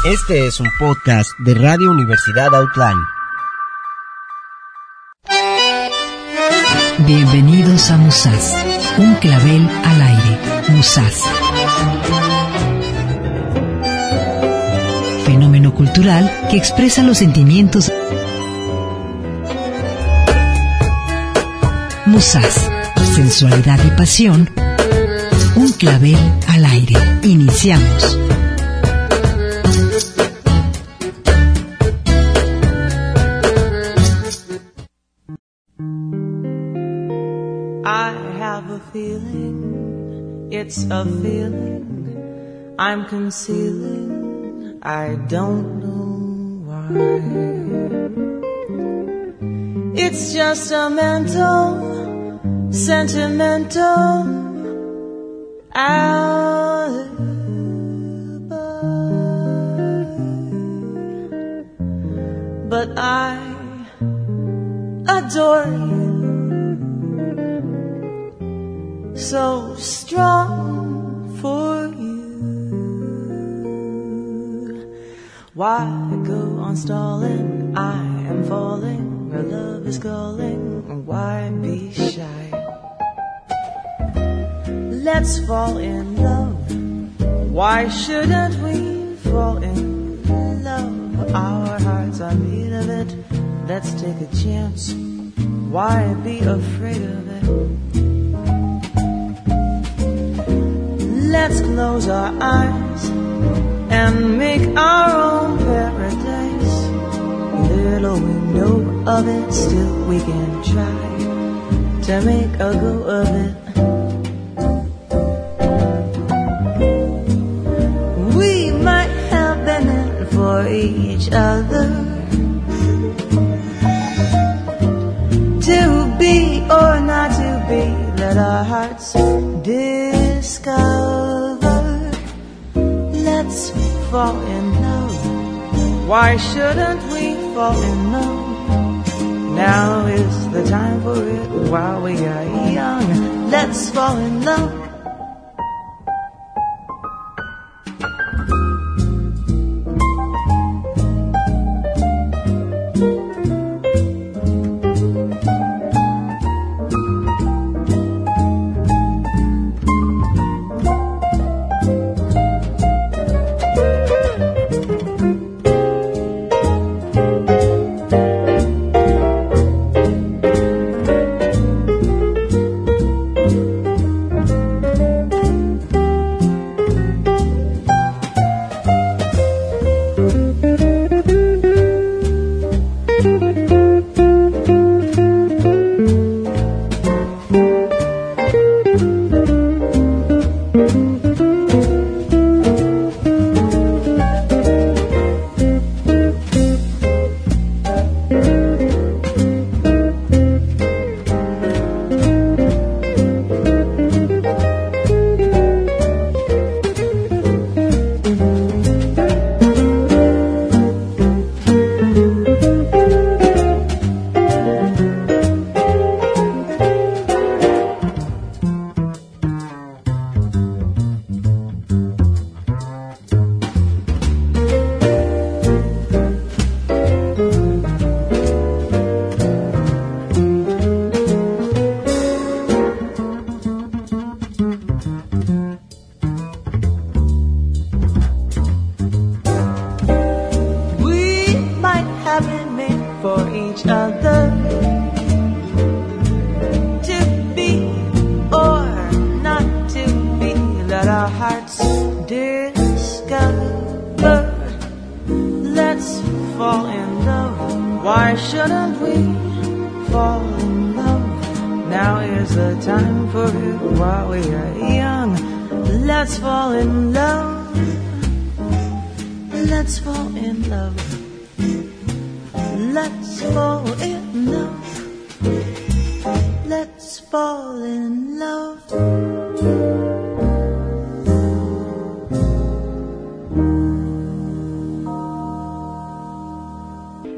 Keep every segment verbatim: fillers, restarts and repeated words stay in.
Este es un podcast de Radio Universidad Outline. Bienvenidos a Musas, un clavel al aire. Musas. Fenómeno cultural que expresa los sentimientos. Musas, sensualidad y pasión. Un clavel al aire. Iniciamos. I have a feeling, it's a feeling I'm concealing, I don't know why. It's just a mental, sentimental alibi. But I adore you, so strong for you. Why go on stalling? I am falling where love is calling. Why be shy? Let's fall in love. Why shouldn't we fall in love? Our hearts are made of it. Let's take a chance. Why be afraid of it? Let's close our eyes and make our own paradise. Little we know of it, still we can try to make a go of it. We might have been in for each other, to be or not to be, let our hearts discover. Let's fall in love. Why shouldn't we fall in love? Now is the time for it while we are young. Let's fall in love.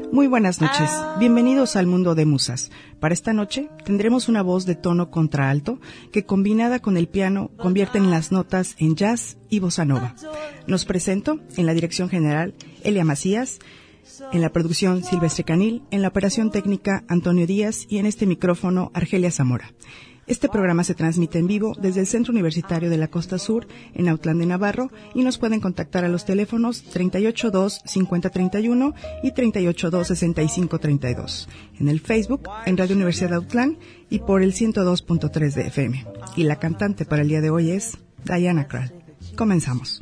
Muy buenas noches, bienvenidos al mundo de musas. Para esta noche tendremos una voz de tono contraalto que combinada con el piano convierten las notas en jazz y bossa nova. Nos presento en la dirección general Elia Macías, en la producción Silvestre Canil, en la operación técnica Antonio Díaz y en este micrófono Argelia Zamora. Este programa se transmite en vivo desde el Centro Universitario de la Costa Sur en Autlán de Navarro y nos pueden contactar a los teléfonos treinta y ocho dos cincuenta treinta y uno y treinta y ocho dos sesenta y cinco treinta y dos, en el Facebook, en Radio Universidad de Autlán y por el ciento dos punto tres de F M. Y la cantante para el día de hoy es Diana Krall. Comenzamos.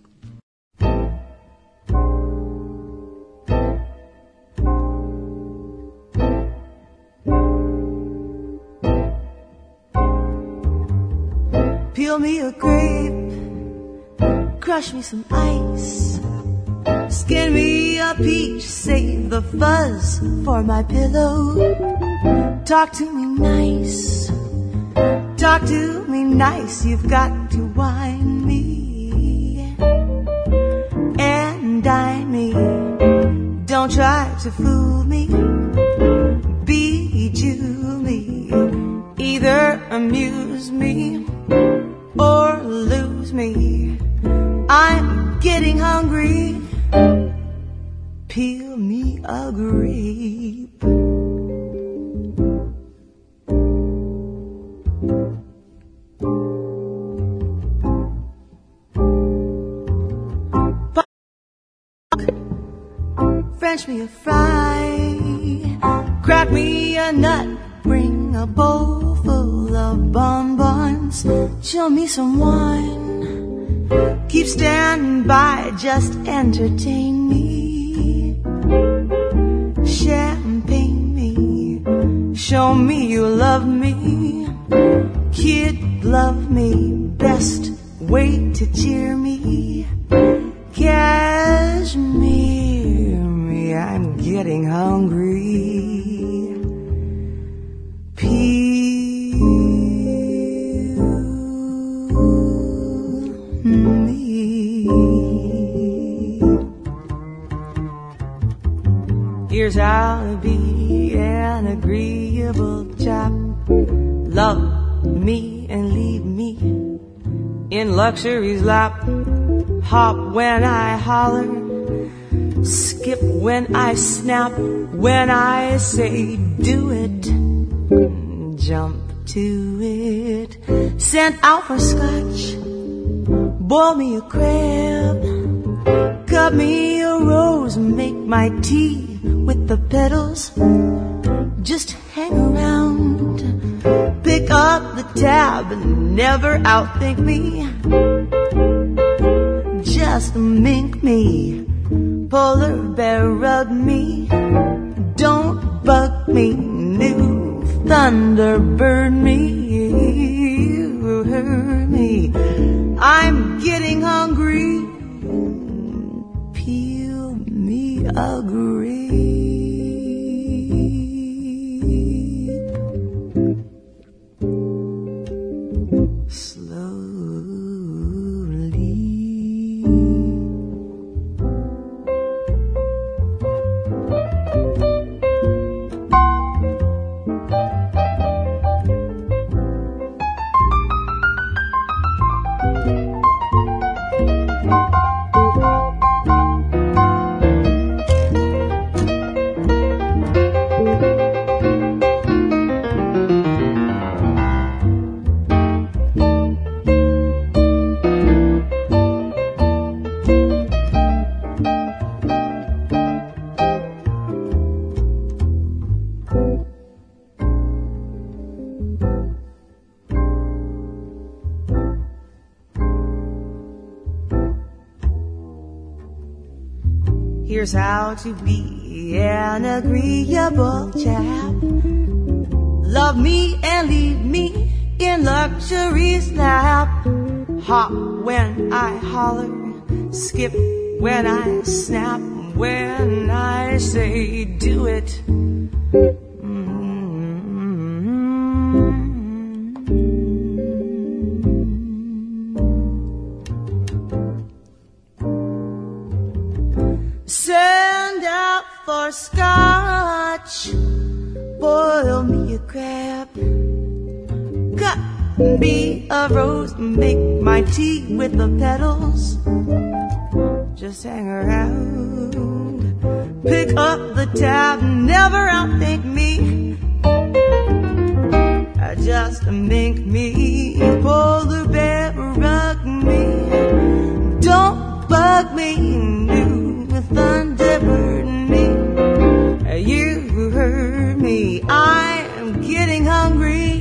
Peel me a grape, crush me some ice, skin me a peach, save the fuzz for my pillow. Talk to me nice, talk to me nice, you've got to wine me and dine me. Don't try to fool me, bejewel me, either amuse me or lose me. I'm getting hungry. Peel me a grape. French me a fry. Crack me a nut. Bring a bowl full of bonbons. Chill me some wine. Keep standing by, just entertain me. Champagne me. Show me you love me. Kid, love me. Best way to cheer me. Cashmere me. I'm getting hungry. Peel me. Here's how to be an agreeable chap. Love me and leave me in luxury's lap. Hop when I holler, skip when I snap, when I say do it. Jump to it. Sent out for scotch. Boil me a crab. Cut me a rose. Make my tea with the petals. Just hang around. Pick up the tab and never outthink me. Just mink me. Polar bear rub me. Don't bug me. New Thunderbird me, you heard me. I'm getting hungry. Peel me a grape. Slowly. Here's how to be an agreeable chap. Love me and leave me in luxury's lap. Hop when I holler, skip when I snap, when I say do it. Send out for scotch. much. Boil me a crab, cut me a rose, make my tea with the petals. Just hang around, pick up the tab, never outthink me. Just make me, pull the bear, rug me. Don't bug me, new thunderbird me. You heard me, I am getting hungry.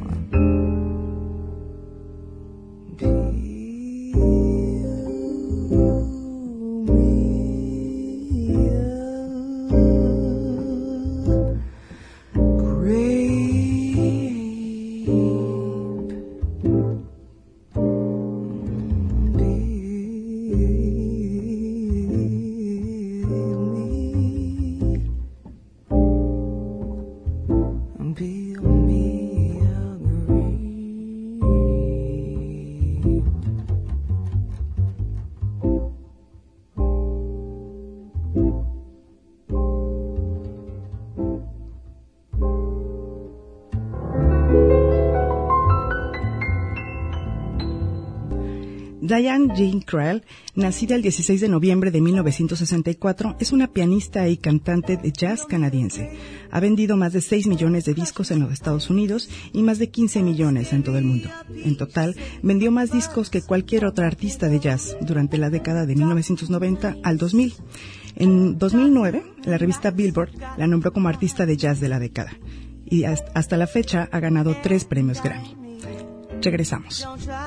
Diane Jean Krall, nacida el dieciséis de noviembre de mil novecientos sesenta y cuatro, es una pianista y cantante de jazz canadiense. Ha vendido más de seis millones de discos en los Estados Unidos y más de quince millones en todo el mundo. En total, vendió más discos que cualquier otra artista de jazz durante la década de mil novecientos noventa al dos mil. En dos mil nueve, la revista Billboard la nombró como artista de jazz de la década y hasta la fecha ha ganado tres premios Grammy. Regresamos.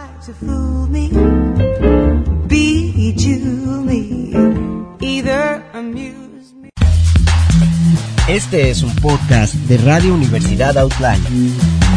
Este es un podcast de Radio Universidad Outline.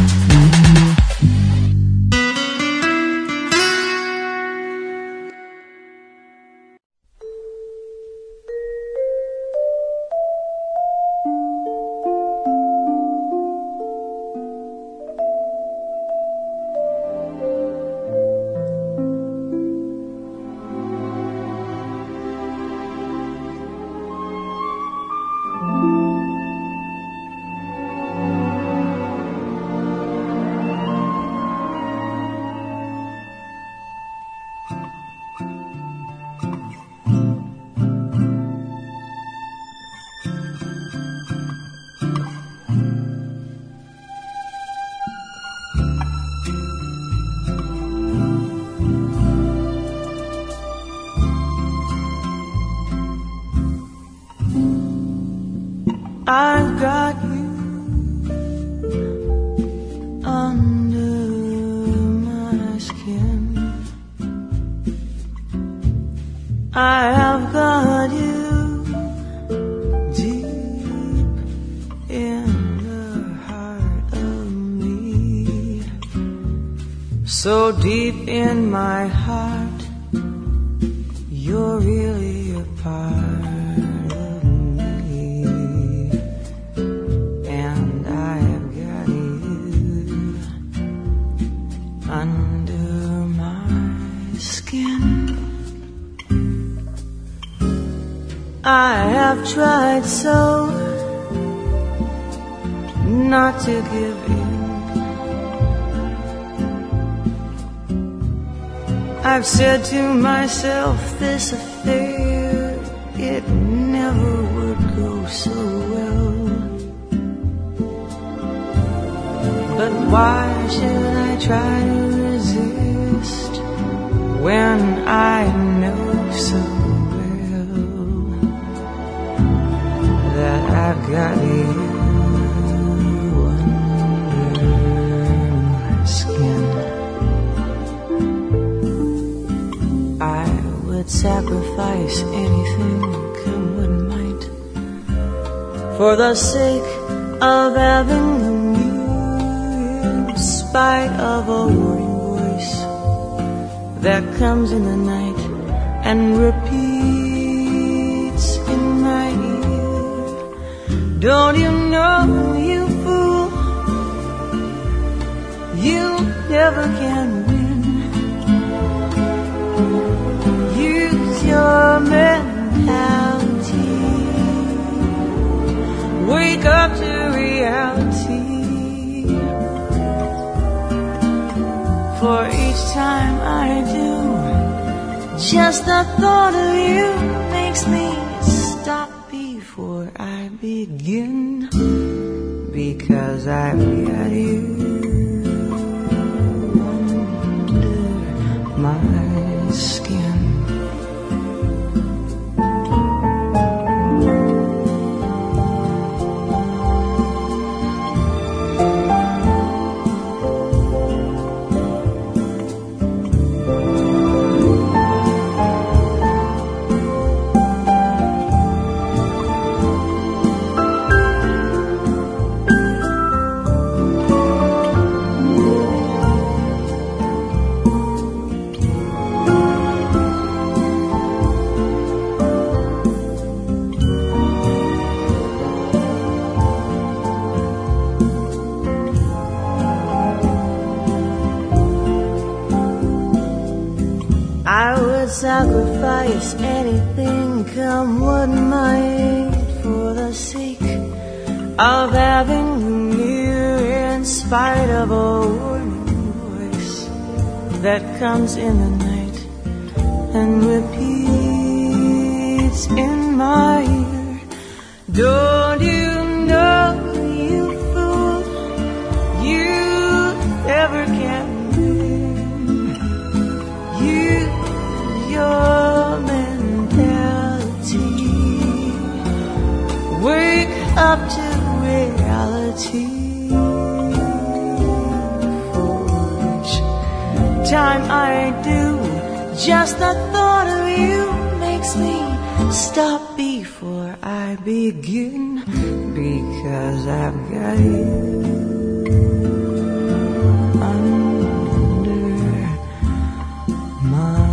I've got you under my skin. I have got you deep in the heart of me. So deep in my heart, you're really a part. I have tried so not to give in. I've said to myself this affair, it never would go so well. But why should I try to resist when I know so that I've got you under my skin? I would sacrifice anything, come what might, for the sake of having you, in spite of a warning voice that comes in the night and repeats in my ear. Don't you know, you fool, you never can win. Use your mentality. Wake up. Just the thought of you makes me stop before I begin, because I've got you under my skin. Sacrifice anything, come what might, for the sake of having you, in spite of a warning voice that comes in the night and repeats in my ear. Don't you know, you fool, you never can win. You Your mentality, wake up to reality. For each time I do, just the thought of you makes me stop before I begin, because I've got you under my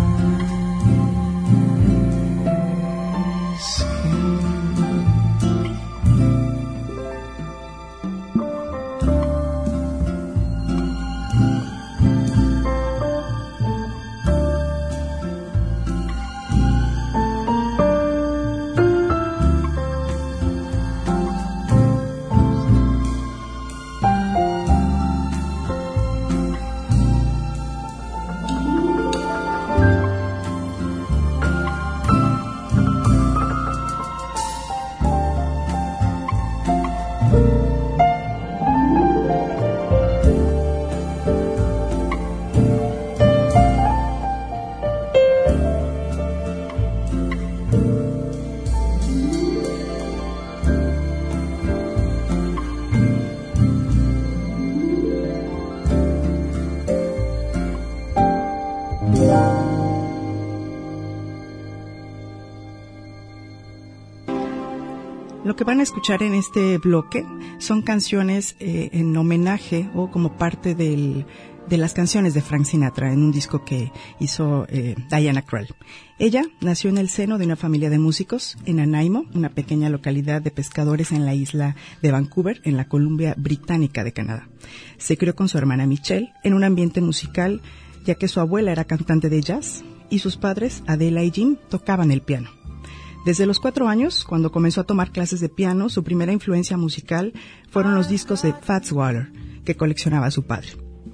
Lo que van a escuchar en este bloque son canciones eh, en homenaje o como parte del, de las canciones de Frank Sinatra en un disco que hizo eh, Diana Krall. Ella nació en el seno de una familia de músicos en Nanaimo, una pequeña localidad de pescadores en la isla de Vancouver, en la Columbia Británica de Canadá. Se crió con su hermana Michelle en un ambiente musical, ya que su abuela era cantante de jazz y sus padres, Adela y Jim, tocaban el piano. Desde los cuatro años, cuando comenzó a tomar clases de piano, su primera influencia musical fueron los discos de Fats Waller, que coleccionaba su padre.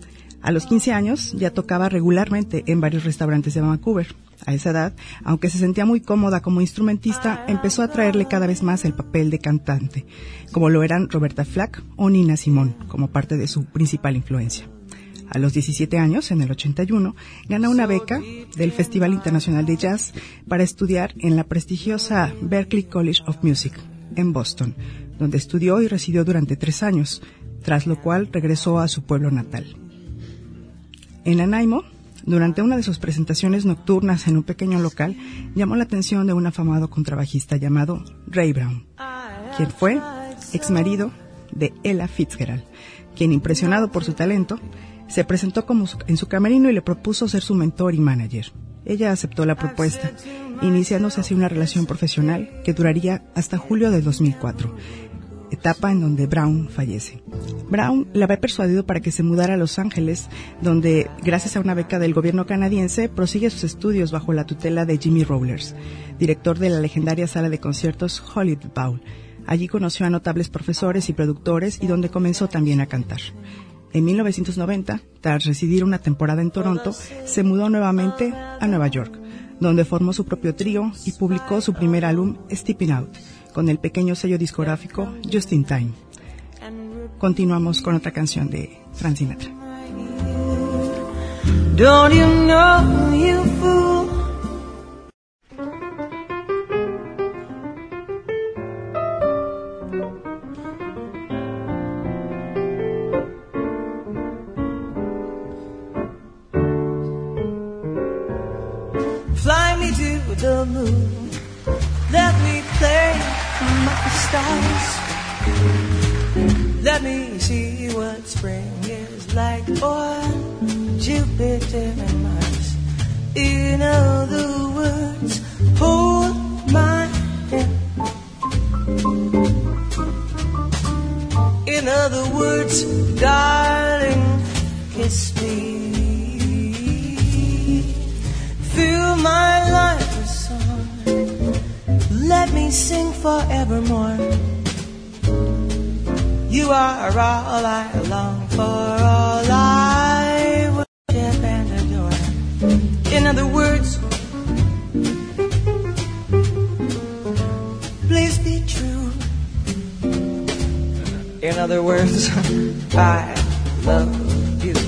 A los quince años, ya tocaba regularmente en varios restaurantes de Vancouver. A esa edad, aunque se sentía muy cómoda como instrumentista, empezó a atraerle cada vez más el papel de cantante, como lo eran Roberta Flack o Nina Simone, como parte de su principal influencia. A los diecisiete años, en el ochenta y uno, gana una beca del Festival Internacional de Jazz para estudiar en la prestigiosa Berklee College of Music, en Boston, donde estudió y residió durante tres años, tras lo cual regresó a su pueblo natal. En Nanaimo, durante una de sus presentaciones nocturnas en un pequeño local, llamó la atención de un afamado contrabajista llamado Ray Brown, quien fue exmarido de Ella Fitzgerald, quien, impresionado por su talento, se presentó como su, en su camerino y le propuso ser su mentor y manager. Ella aceptó la propuesta, iniciándose así una relación profesional que duraría hasta julio de dos mil cuatro, etapa en donde Brown fallece. Brown la había persuadido para que se mudara a Los Ángeles, donde, gracias a una beca del gobierno canadiense, prosigue sus estudios bajo la tutela de Jimmy Rollers, director de la legendaria sala de conciertos Hollywood Bowl. Allí conoció a notables profesores y productores y donde comenzó también a cantar. En mil novecientos noventa, tras residir una temporada en Toronto, se mudó nuevamente a Nueva York, donde formó su propio trío y publicó su primer álbum, Stepping Out, con el pequeño sello discográfico Just in Time. Continuamos con otra canción de Frank Sinatra. Don't you know, you fool? Fly me to the moon, let me play among the stars. Let me see what spring is like on Jupiter and Mars. In other words, hold my hand. In other words, darling, kiss me. Fill my life with song. Let me sing forevermore. You are all I long for, all I worship and adore. In other words, please be true. In other words, I love you.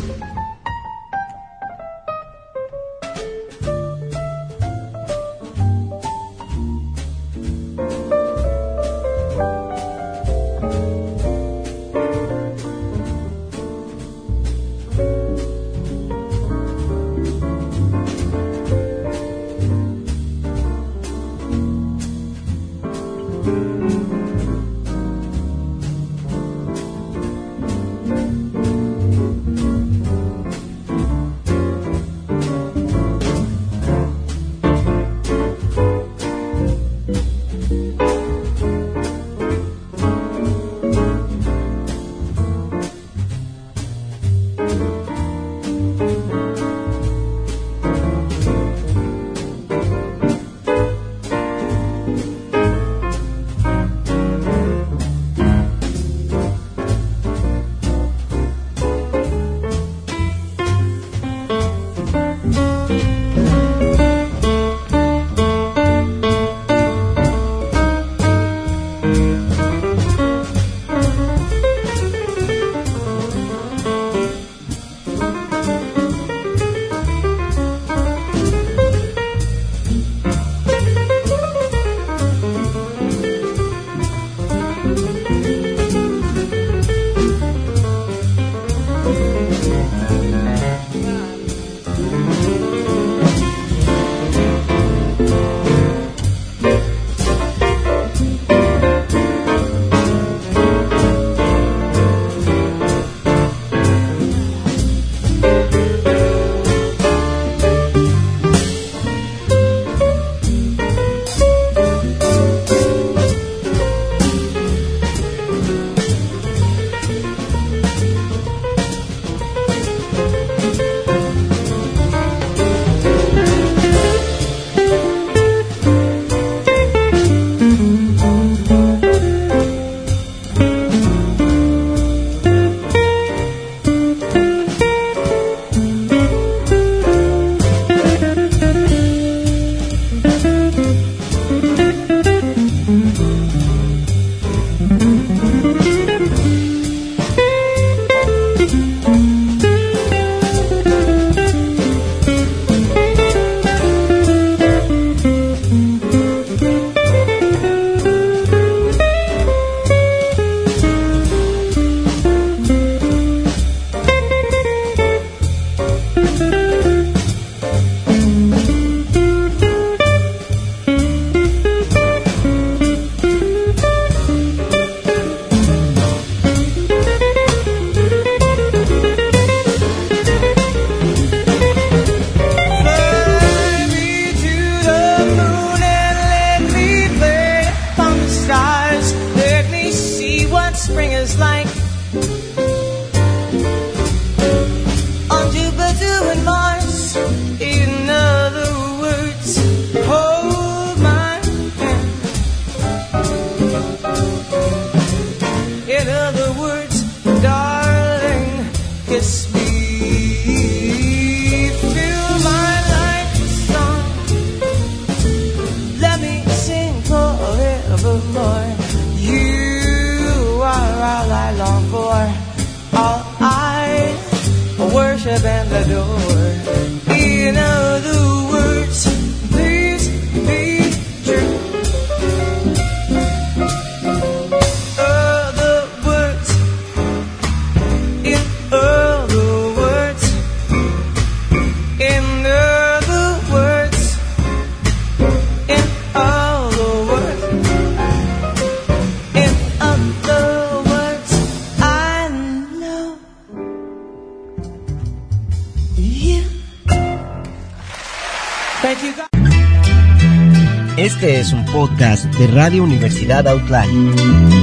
Este es un podcast de Radio Universidad Outline.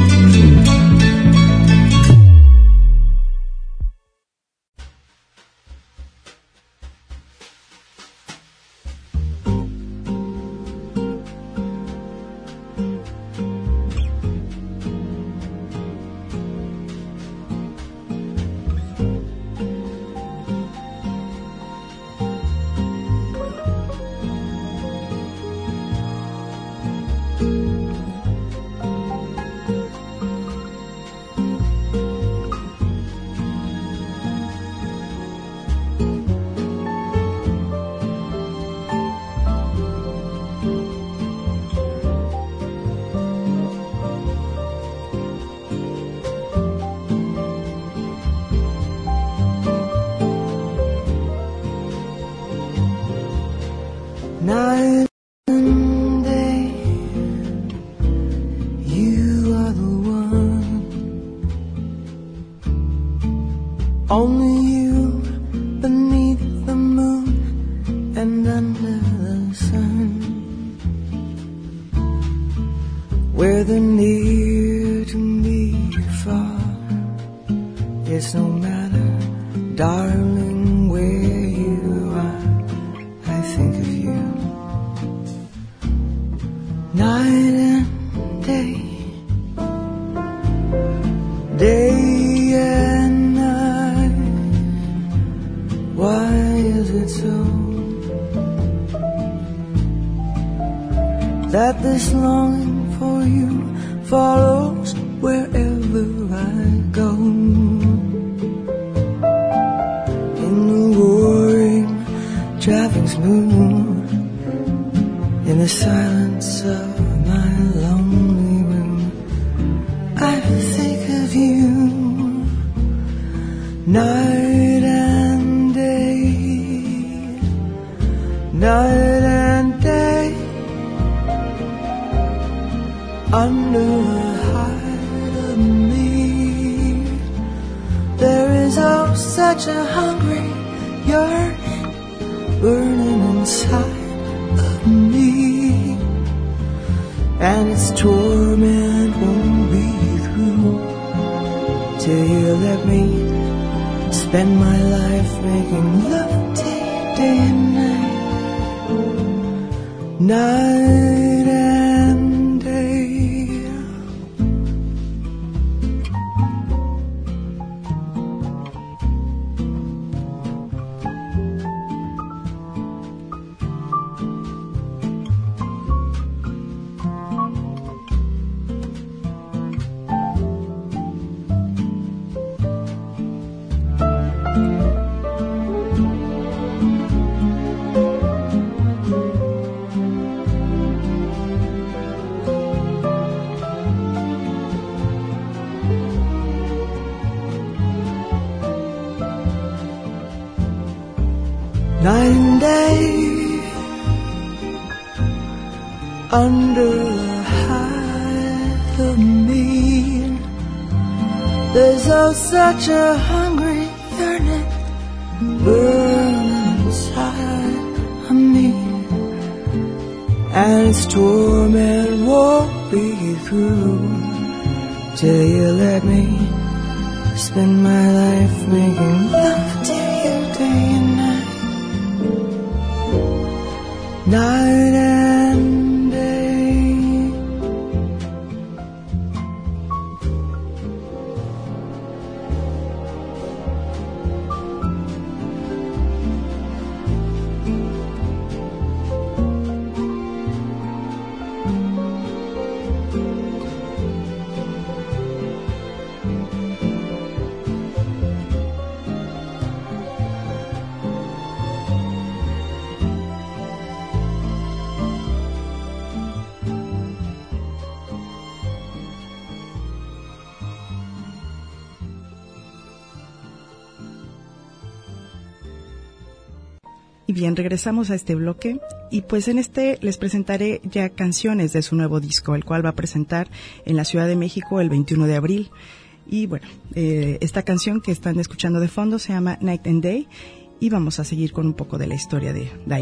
Night and day, you are the one. Only you beneath the moon and under the sun. Where the near to me far, it's no matter, darling, where you are, I think of you. Night and day, day and night. Why is it so that this longing for you follows wherever I go? In the roaring traffic smooth, in the silence of my lonely room, I think of you. Night and day, night and day. Under the hide of me, there is oh such a hungry yearning burning inside of me, and its torment won't be through till you let me spend my life making love to you day and night, night and day. Night and day, under the hide of me, there's oh such a hungry yearning burning inside of me, and its torment won't be through till you let me spend my life making love to you day and night. Night and day. Y bien, regresamos a este bloque y pues en este les presentaré ya canciones de su nuevo disco, el cual va a presentar en la Ciudad de México el veintiuno de abril. Y bueno, eh, esta canción que están escuchando de fondo se llama Night and Day y vamos a seguir con un poco de la historia de Diana.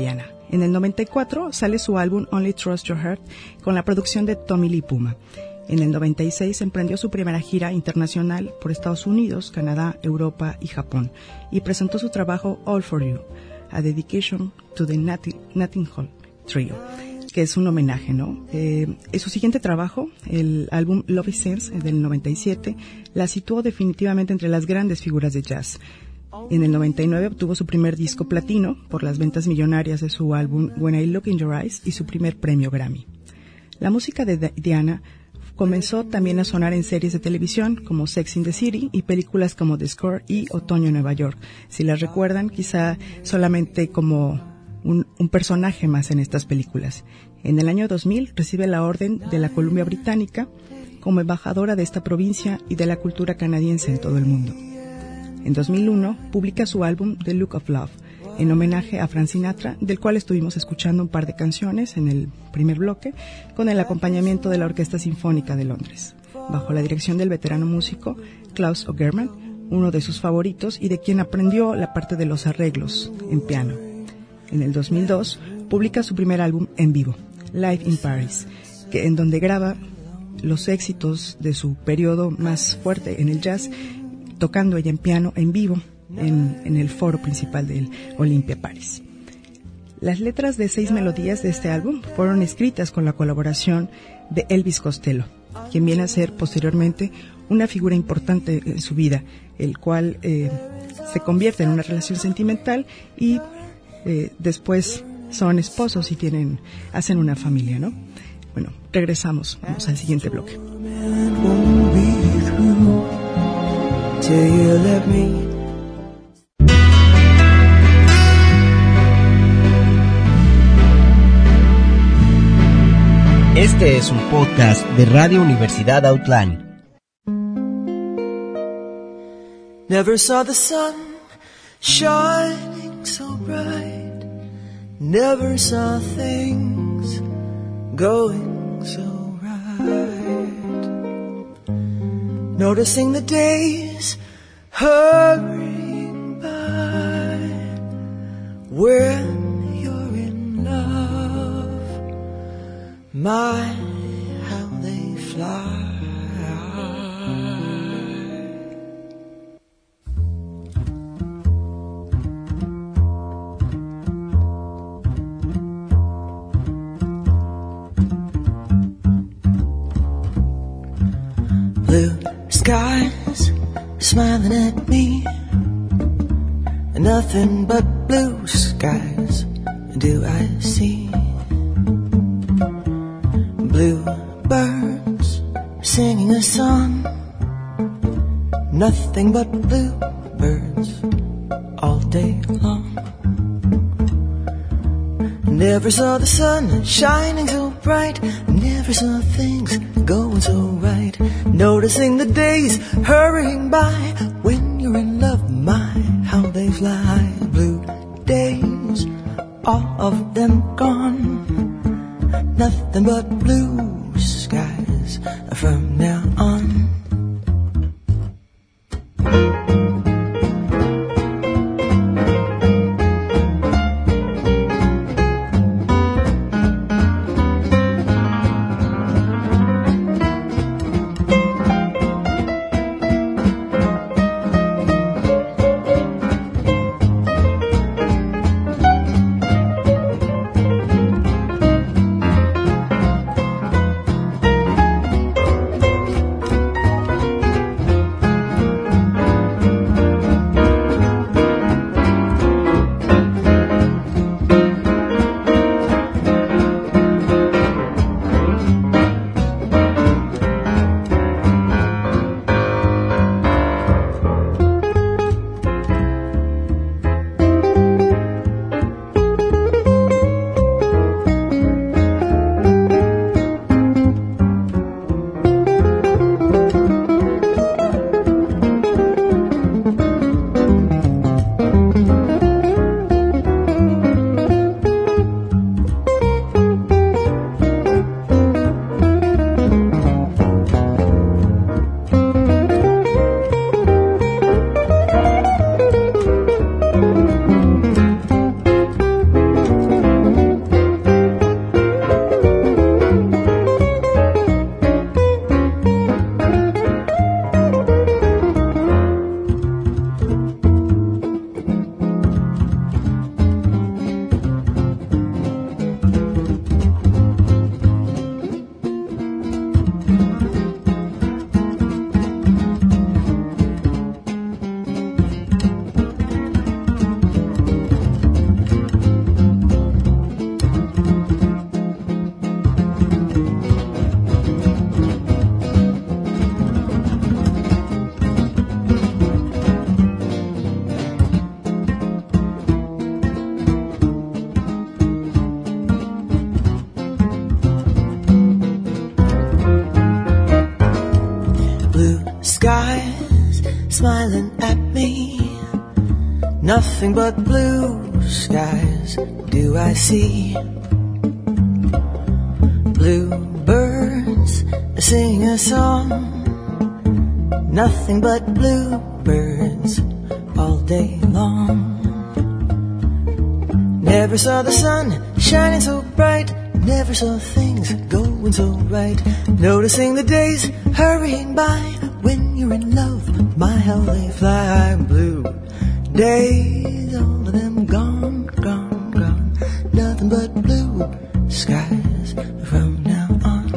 En el noventa y cuatro sale su álbum Only Trust Your Heart con la producción de Tommy Lee Puma. En el noventa y seis emprendió su primera gira internacional por Estados Unidos, Canadá, Europa y Japón y presentó su trabajo All For You, a dedication to the Notting Hill Trio, que es un homenaje, ¿no? Eh, en su siguiente trabajo, el álbum Love Is Sense del noventa y siete, la situó definitivamente entre las grandes figuras de jazz. En el noventa y nueve obtuvo su primer disco platino por las ventas millonarias de su álbum When I Look in Your Eyes y su primer premio Grammy. La música de Diana comenzó también a sonar en series de televisión como Sex in the City y películas como The Score y Otoño en Nueva York. Si las recuerdan, quizá solamente como un, un personaje más en estas películas. En el año dos mil recibe la Orden de la Columbia Británica como embajadora de esta provincia y de la cultura canadiense en todo el mundo. En dos mil uno publica su álbum The Look of Love, en homenaje a Frank Sinatra, del cual estuvimos escuchando un par de canciones en el primer bloque, con el acompañamiento de la Orquesta Sinfónica de Londres, bajo la dirección del veterano músico Klaus Ogerman, uno de sus favoritos y de quien aprendió la parte de los arreglos en piano. En el dos mil dos publica su primer álbum en vivo, Live in Paris, que, en donde graba los éxitos de su periodo más fuerte en el jazz, tocando ella en piano en vivo en, en el foro principal del Olympia Paris. Las letras de seis melodías de este álbum fueron escritas con la colaboración de Elvis Costello, quien viene a ser posteriormente una figura importante en su vida, el cual eh, se convierte en una relación sentimental y eh, después son esposos y tienen, hacen una familia, ¿no? Bueno, regresamos, vamos al siguiente bloque. Este es un podcast de Radio Universidad Outline. Never saw the sun shining so bright. Never saw things going so right. Noticing the days hurrying by. When you're in love, my, how they fly. Blue skies smiling at me, and nothing but blue skies do I see. Blue birds singing a song, nothing but blue birds all day long. Never saw the sun shining so bright, never saw things going so right. Noticing the days hurrying by. When you're in love, my, how they fly. Blue days, all of them gone. Nothing but blue skies from now on. Smiling at me, nothing but blue skies do I see. Blue birds sing a song, nothing but blue birds all day long. Never saw the sun shining so bright, never saw things going so right. Noticing the days hurrying by, when you're in love, my how they fly. Blue days, all of them gone, gone, gone. Nothing but blue skies from now on.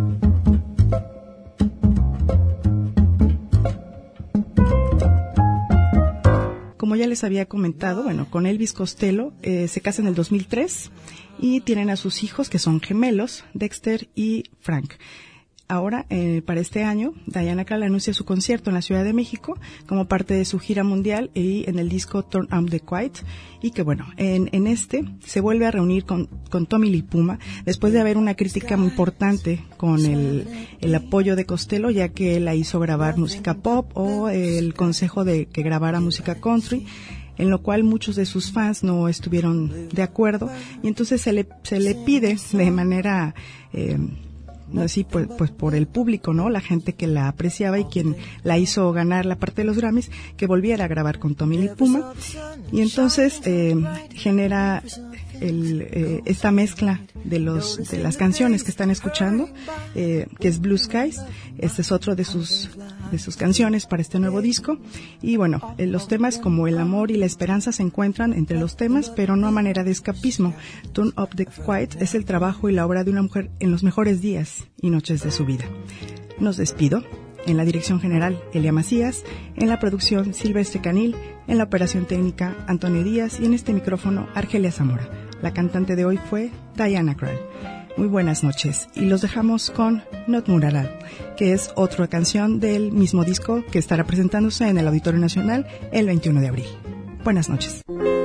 Como ya les había comentado, bueno, con Elvis Costello eh, se casa en el dos mil tres y tienen a sus hijos que son gemelos, Dexter y Frank. Ahora, eh, para este año, Diana Krall anuncia su concierto en la Ciudad de México como parte de su gira mundial y en el disco Turn Up the Quiet. Y que bueno, en, en este se vuelve a reunir con, con Tommy Lee Puma después de haber una crítica muy importante con el, el apoyo de Costello, ya que él la hizo grabar música pop o el consejo de que grabara música country, en lo cual muchos de sus fans no estuvieron de acuerdo. Y entonces se le, se le pide de manera... Eh, así pues, pues por el público, ¿no? La gente que la apreciaba y quien la hizo ganar la parte de los Grammys, que volviera a grabar con Tommy Lee Puma. Y entonces eh, genera el, eh, esta mezcla de los de las canciones que están escuchando, eh, que es Blue Skies. Este es otro de sus de sus canciones para este nuevo disco. Y bueno, eh, los temas como el amor y la esperanza se encuentran entre los temas, pero no a manera de escapismo. Turn Up the Quiet es el trabajo y la obra de una mujer en los mejores días y noches de su vida. Nos despido. En la dirección general, Elia Macías, en la producción, Silvestre Canil, en la operación técnica, Antonio Díaz, y en este micrófono, Argelia Zamora. La cantante de hoy fue Diana Krall. Muy buenas noches, y los dejamos con Not Murala, que es otra canción del mismo disco que estará presentándose en el Auditorio Nacional el veintiuno de abril. Buenas noches.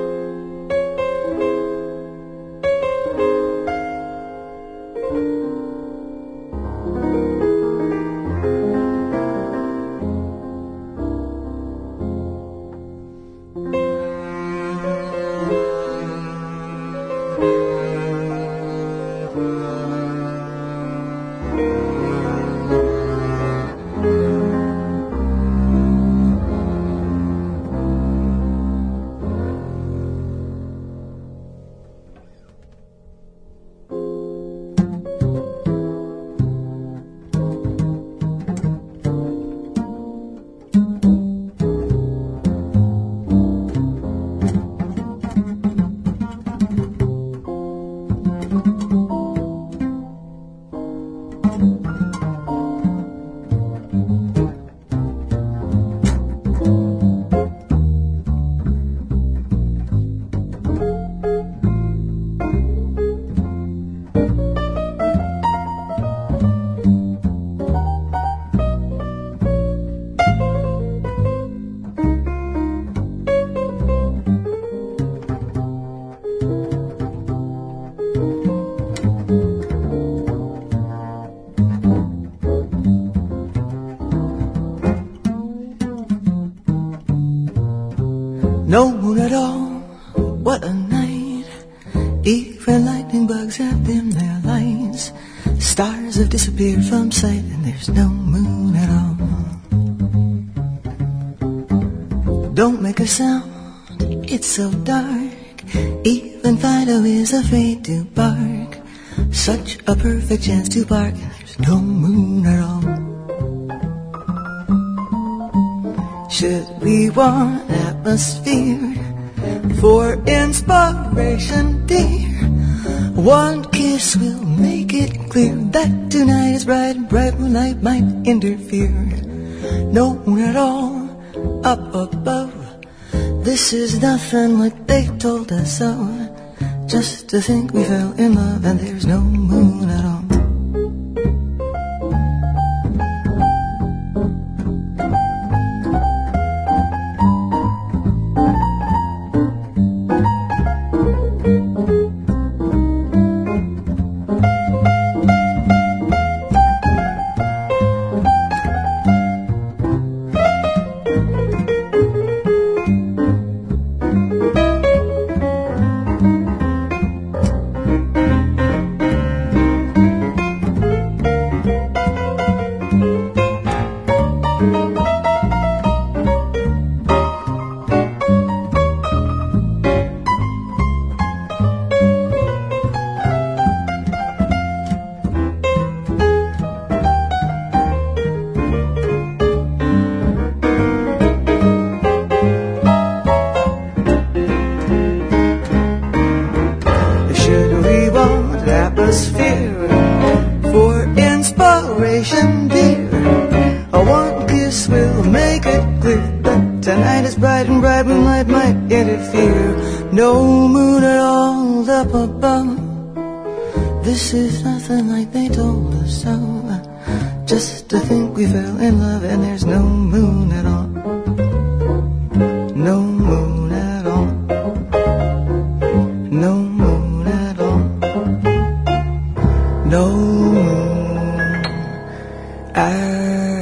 No moon at all, what a night. Even lightning bugs have dimmed their lights. Stars have disappeared from sight and there's no moon at all. Don't make a sound, it's so dark. Even Fido is afraid to bark. Such a perfect chance to bark and there's no moon at all. Should we want atmosphere for inspiration, dear? One kiss will make it clear that tonight is bright and bright moonlight might interfere. No moon at all up above. This is nothing like they told us so. Just to think we fell in love and there's no moon at all. celebration, dear. A one kiss will make it clear that tonight is bright and bright moonlight might interfere. No moon at all up above. This is nothing like they told us so. Just to think we fell in love and there's no moon at all. No moon at all. No moon at all. No moon at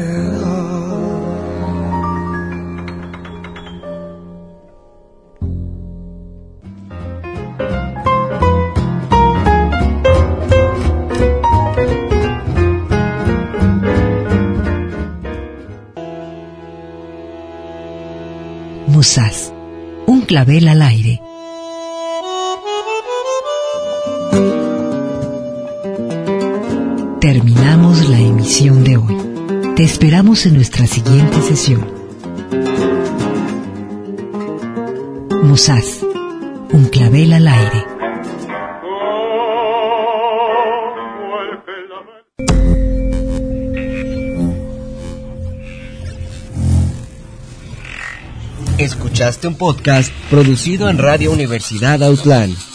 Musas, un clavel al aire. Terminamos la emisión de hoy. Te esperamos en nuestra siguiente sesión. Musas, un clavel al aire. Escuchaste un podcast producido en Radio Universidad Autlán.